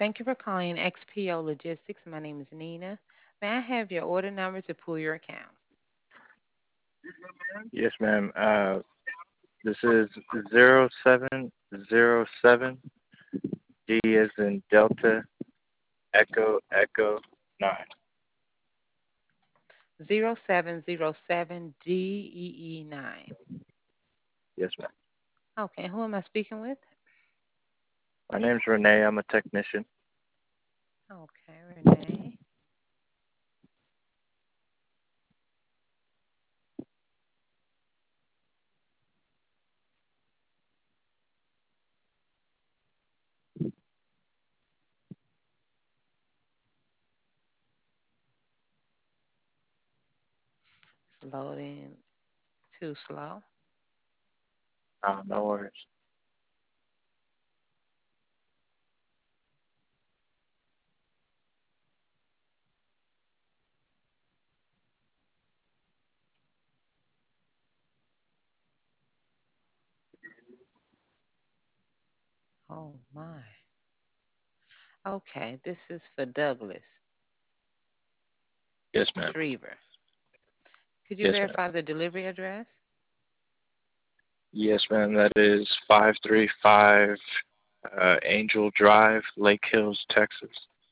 Thank you for calling XPO Logistics. My name is Nina. May I have your order number to pull your account? Yes, ma'am. This is 0707 D as in Delta Echo 9. 0707 DEE9. Yes, ma'am. Okay, who am I speaking with? My name's Renee. I'm a technician. Okay, Renee. It's loading too slow. No worries. Oh my. Okay, this is for Douglas Yes, ma'am. Shriver. Could you Yes, ma'am. verify the delivery address? Yes, ma'am. That is 535 Angel Drive, Lake Hills, Texas.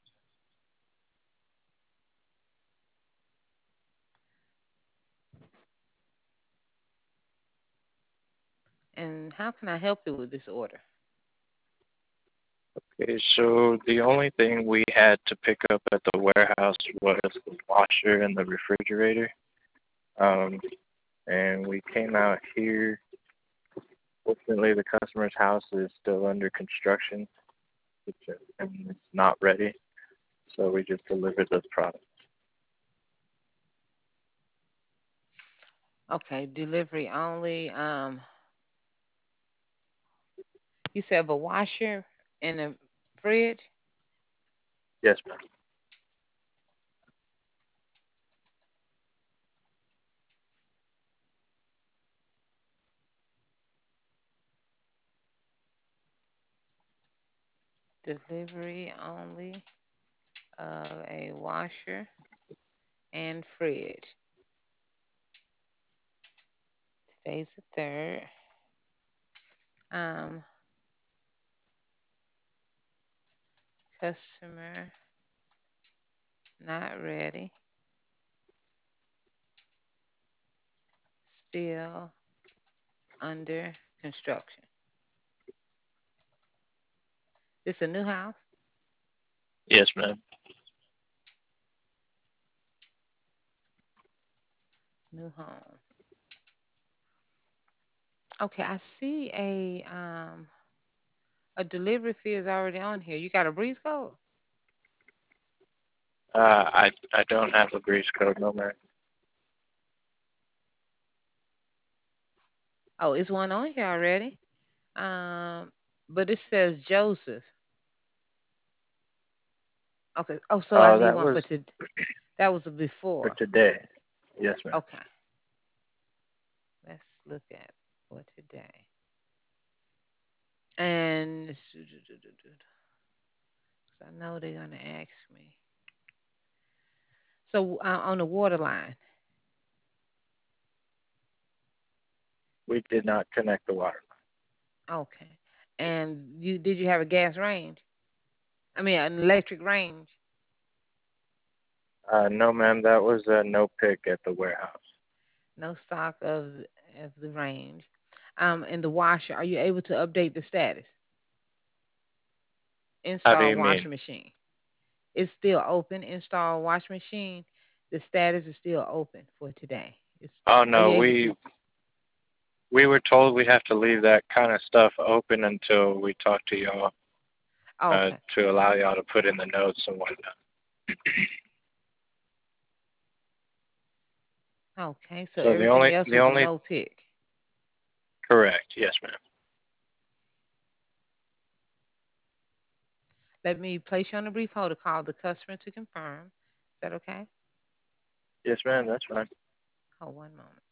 And how can I help you with this order? Okay, so the only thing we had to pick up at the warehouse was the washer and the refrigerator. Um, and we came out here. Fortunately, the customer's house is still under construction, and it's not ready, so we just delivered those products. Okay, delivery only. You said a washer and a fridge? Yes, ma'am. Delivery only of a washer and fridge. Today's the 3rd. Um, Customer not ready. Still under construction. This a new house? Yes, ma'am. New home. Okay, I see a delivery fee is already on here. You got a breeze code? I don't have a grease code, no, ma'am. Oh, it's one on here already. Um, but it says Joseph. Okay. Oh, so I Oh, need that one was for that was a for before. today. Yes, ma'am. Okay. Let's look at for today. And 'cause I know they're gonna ask me. So on the water line. We did not connect the water Okay. And you have a gas range? I mean an electric range. line. No, ma'am. That was a no pick at the warehouse. No stock of the range. And the washer. Are you able to update the status? How do Install you mean? washing machine. It's still open. Install washing machine. The status is still open for today. Oh Are you no, able to? we were told we have to leave that kind of stuff open until we talk to y'all Okay. to allow y'all to put in the notes and whatnot. Okay. So So everything else the was a only no pick. correct. Yes, ma'am. Let me place you on a brief hold to call the customer to confirm. Is that okay? Yes, ma'am. That's fine. Hold one moment.